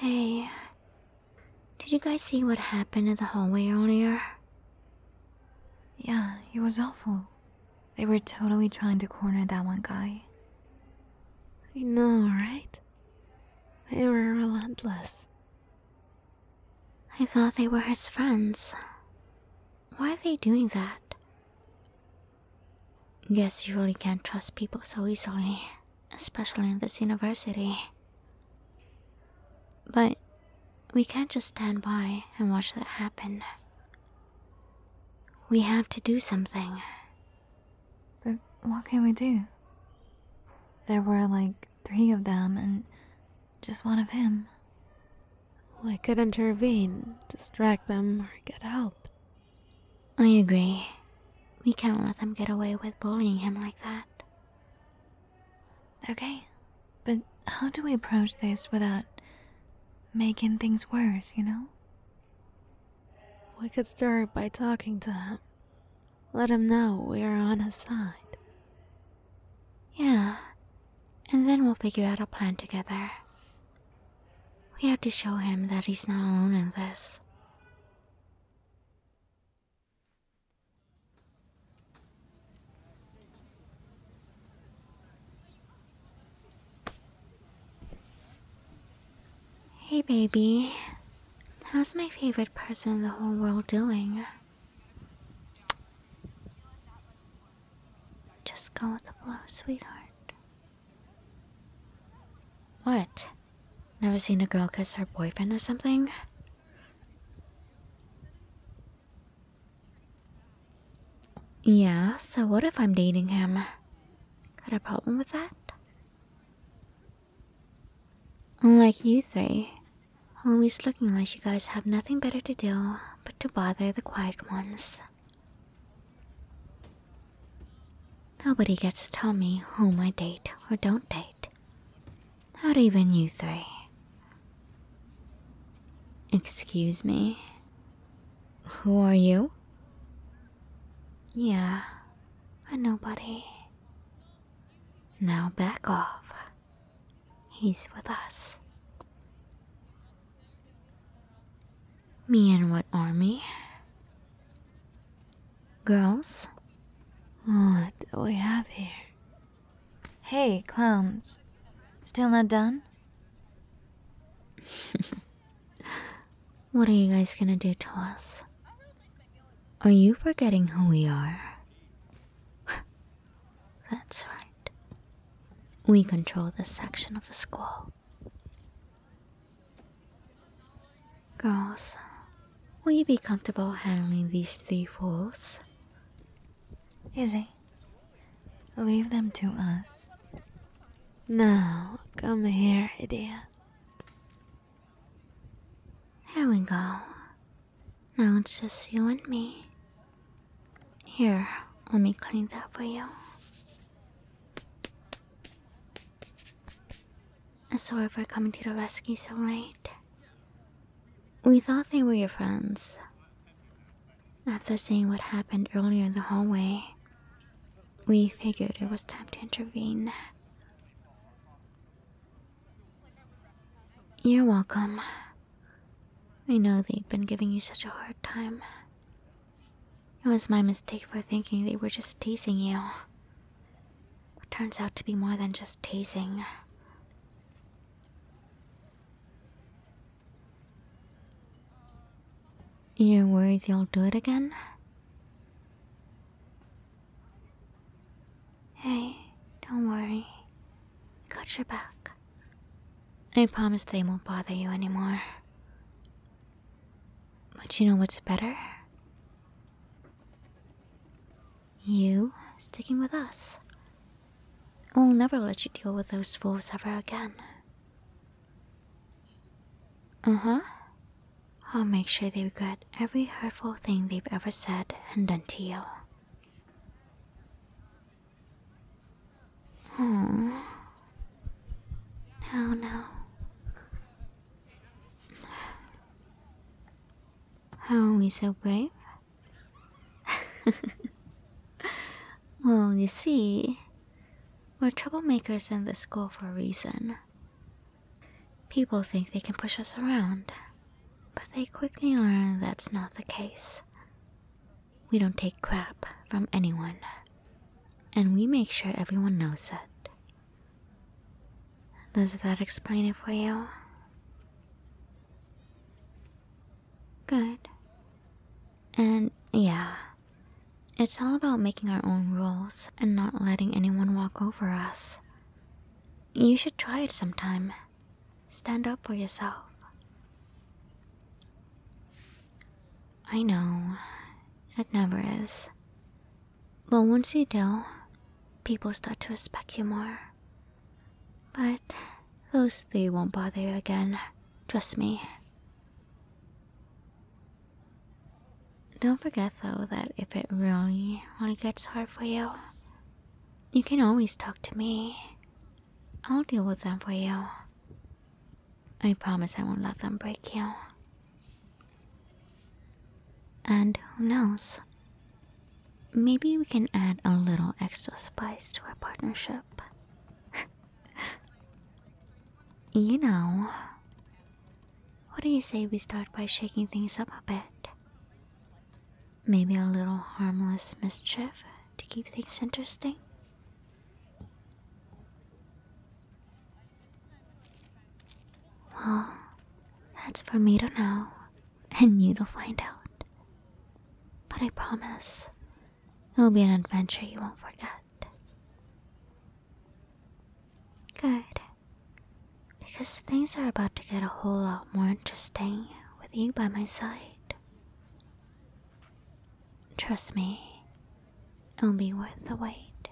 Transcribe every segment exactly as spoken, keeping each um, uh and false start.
Hey, did you guys see what happened in the hallway earlier? Yeah, it was awful. They were totally trying to corner that one guy. I know, right? They were relentless. I thought they were his friends. Why are they doing that? Guess you really can't trust people so easily, especially in this university. But we can't just stand by and watch that happen. We have to do something. But what can we do? There were like three of them and just one of him. We could intervene, distract them, or get help. I agree. We can't let them get away with bullying him like that. Okay, but how do we approach this without making things worse, you know? We could start by talking to him. Let him know we are on his side. Yeah, and then we'll figure out a plan together. We have to show him that he's not alone in this. Hey baby, how's my favorite person in the whole world doing? Just go with the flow, sweetheart. What? Never seen a girl kiss her boyfriend or something? Yeah, so what if I'm dating him? Got a problem with that? Unlike you three, always looking like you guys have nothing better to do but to bother the quiet ones. Nobody gets to tell me whom I date or don't date. Not even you three. Excuse me? Who are you? Yeah, a nobody. Now back off. He's with us. Me and what army? Girls? What do we have here? Hey, clowns. Still not done? What are you guys gonna do to us? Are you forgetting who we are? That's right. We control this section of the school. Girls, will you be comfortable handling these three fools? Easy. Leave them to us. Now, come here, idiot. Here we go. Now it's just you and me. Here, let me clean that for you. Sorry for coming to the rescue so late. We thought they were your friends. After seeing what happened earlier in the hallway, we figured it was time to intervene. You're welcome. I know they've been giving you such a hard time. It was my mistake for thinking they were just teasing you. It turns out to be more than just teasing. You're worried they'll do it again? Hey, don't worry. I got your back. I promise they won't bother you anymore. But you know what's better? You sticking with us. We'll never let you deal with those fools ever again. Uh-huh. I'll make sure they regret every hurtful thing they've ever said and done to you. Oh. No, no. How are we so brave? Well, you see, we're troublemakers in this school for a reason. People think they can push us around, but they quickly learn that's not the case. We don't take crap from anyone, and we make sure everyone knows it. Does that explain it for you? Good. And yeah, it's all about making our own rules and not letting anyone walk over us. You should try it sometime. Stand up for yourself. I know, it never is. But once you do, people start to respect you more. But those three won't bother you again, trust me. Don't forget though that if it really, really gets hard for you, you can always talk to me. I'll deal with them for you. I promise I won't let them break you. And who knows? Maybe we can add a little extra spice to our partnership. You know, what do you say we start by shaking things up a bit? Maybe a little harmless mischief to keep things interesting? Well, that's for me to know, and you to find out. But I promise, it'll be an adventure you won't forget. Good. Because things are about to get a whole lot more interesting with you by my side. Trust me, it'll be worth the wait.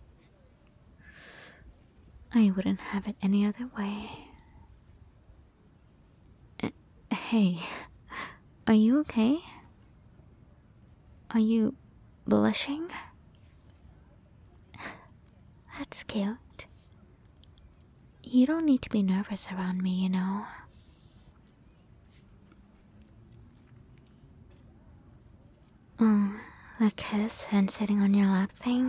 I wouldn't have it any other way. Uh, hey, are you okay? Are you blushing? That's cute. You don't need to be nervous around me, you know. Oh, the kiss and sitting on your lap thing?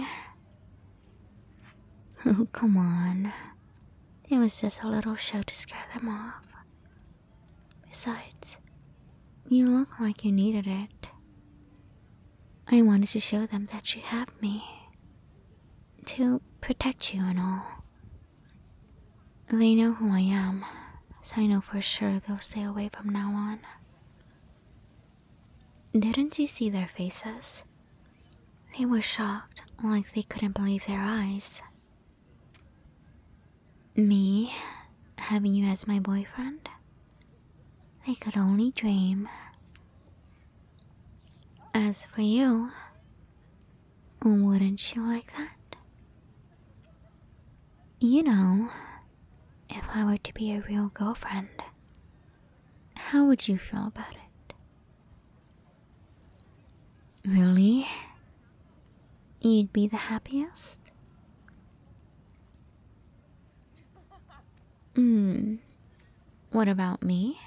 Oh, come on. It was just a little show to scare them off. Besides, you look like you needed it. I wanted to show them that you have me. To protect you and all. They know who I am, so I know for sure they'll stay away from now on. Didn't you see their faces? They were shocked, like they couldn't believe their eyes. Me, having you as my boyfriend? They could only dream. As for you, wouldn't you like that? You know, if I were to be a real girlfriend, how would you feel about it? Really? You'd be the happiest? Hmm. What about me?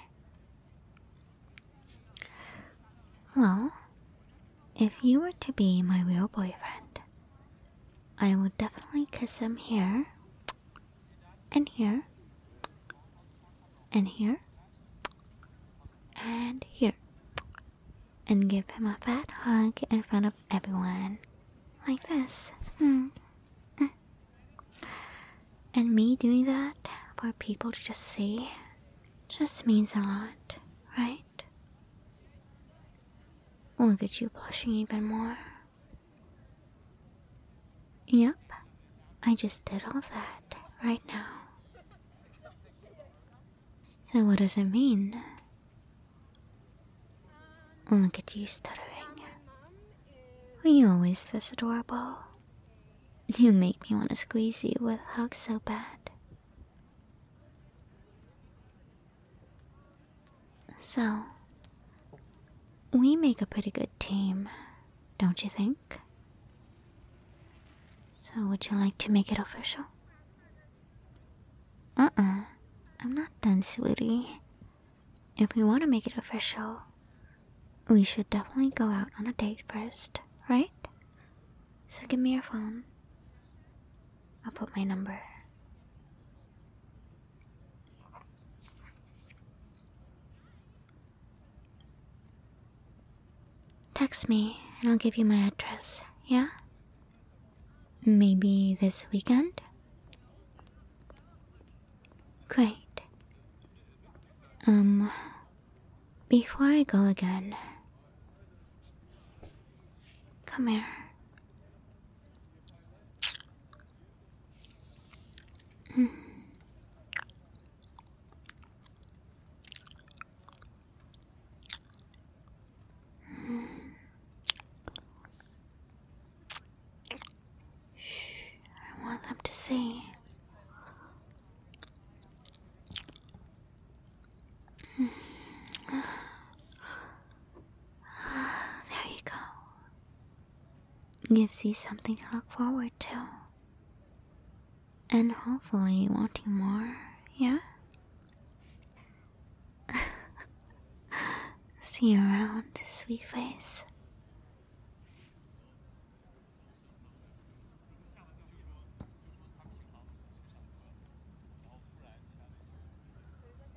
Well, if you were to be my real boyfriend, I would definitely kiss him here, and here, and here, and here, and give him a fat hug in front of everyone, like this. Hmm. Mm. And me doing that for people to just see just means a lot, right? Look at you blushing even more. Yep, I just did all that right now. So what does it mean? Look at you stuttering. Are you always this adorable? You make me want to squeeze you with hugs so bad. So, we make a pretty good team, don't you think? So would you like to make it official? Uh-uh, I'm not done, sweetie. If we want to make it official, we should definitely go out on a date first, right? So give me your phone. I'll put my number. text me and I'll give you my address, yeah? Maybe this weekend? Great. Um, before I go again, come here. Mm. Shh, I want them to see. There you go. Gives you something to look forward to. And hopefully wanting more, yeah? See you around, sweet face.